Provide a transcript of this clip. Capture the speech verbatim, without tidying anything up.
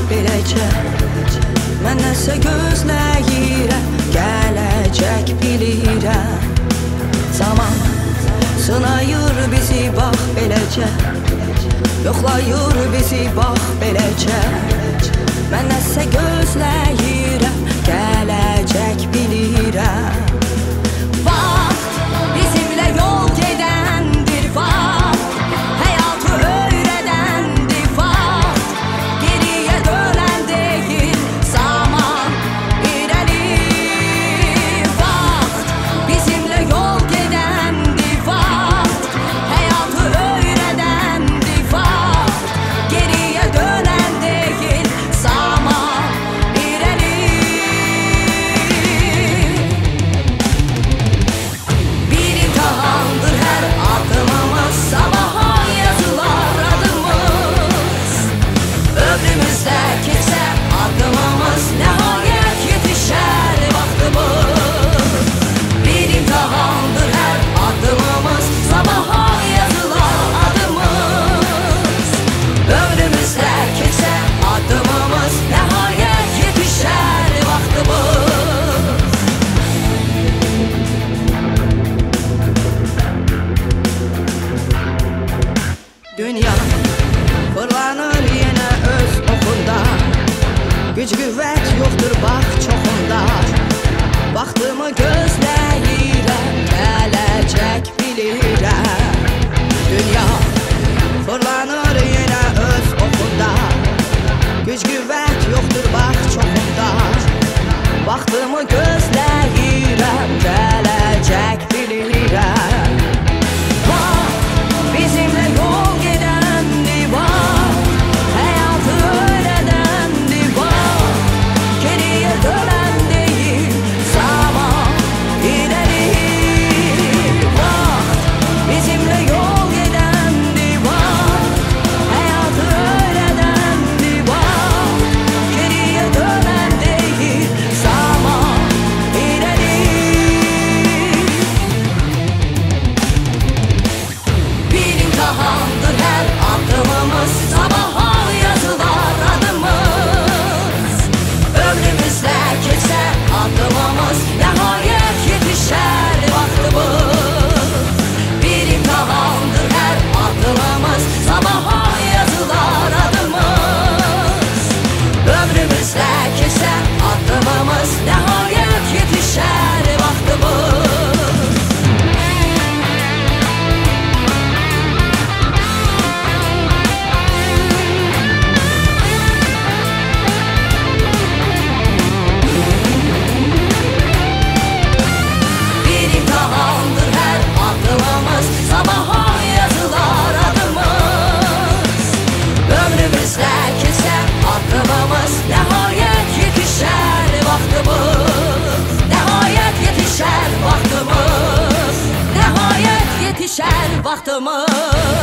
beləcə. Mən nəsə gözləyirəm, gələcək bilirəm. Zaman sınayır bizi, bax beləcə. Yoxlayır bizi, bax beləcə. Mən nəsə gözləyirəm, gələcək bilirəm. Vaxt bizimlə yol gedəndir, vaxt həyatı öyrədəndir, vaxt geriyə dönən deyil, zaman irəli. Vaxt bizimlə yol gedəndir, vaxt həyatı öyrədəndir, vaxt geriyə dönən deyil, zaman irəli. Bir imtahandır hər adımımız, sabaha yazılar adımız. Ömrümüzdə keçsə adımımız, nəhayət yetişər vaxtımız. Bir imtahandır hər adımımız, sabaha yazılar adımız. Ömrümüzdə keçsə adımımız, nəhayət yetişər vaxtımız. Dünya fırlanır yenə öz oxunda. Güc qüvvət yoxdur, bax çoxunda. Vaxtımı gözləyirəm, gələcək bilirəm. Dünya fırlanır yenə öz oxunda. Güc qüvvət yoxdur, bax çoxunda. Vaxtımı gözləyirəm, gələcək bilirəm. Vaxt bizimlə yol gedəndir, vaxt həyatı öyrədəndir, vaxt geriyə dönən deyil, zaman irəli. Vaxt bizimlə yol gedəndir, vaxt həyatı öyrədəndir, vaxt geriyə dönən deyil, zaman irəli. Bir imtahandır hər adımımız, sabaha yazılar adımız. Ömrümüzdə keçsə adımımız, nəhayət yetişər vaxtımız. Bir imtahandır hər adımımız, sabaha yazılar adımız. Ömrümüzdə keçsə adımımız, nəhayət yetişər vaxtımız. Bir imtahandır hər adımımız, sabaha yazılar adımız. Ömrümüzdə keçsə adımımız, nəhayət yetişər vaxtımız. Nəhayət yetişər vaxtımız. Nəhayət yetişər vaxtımız.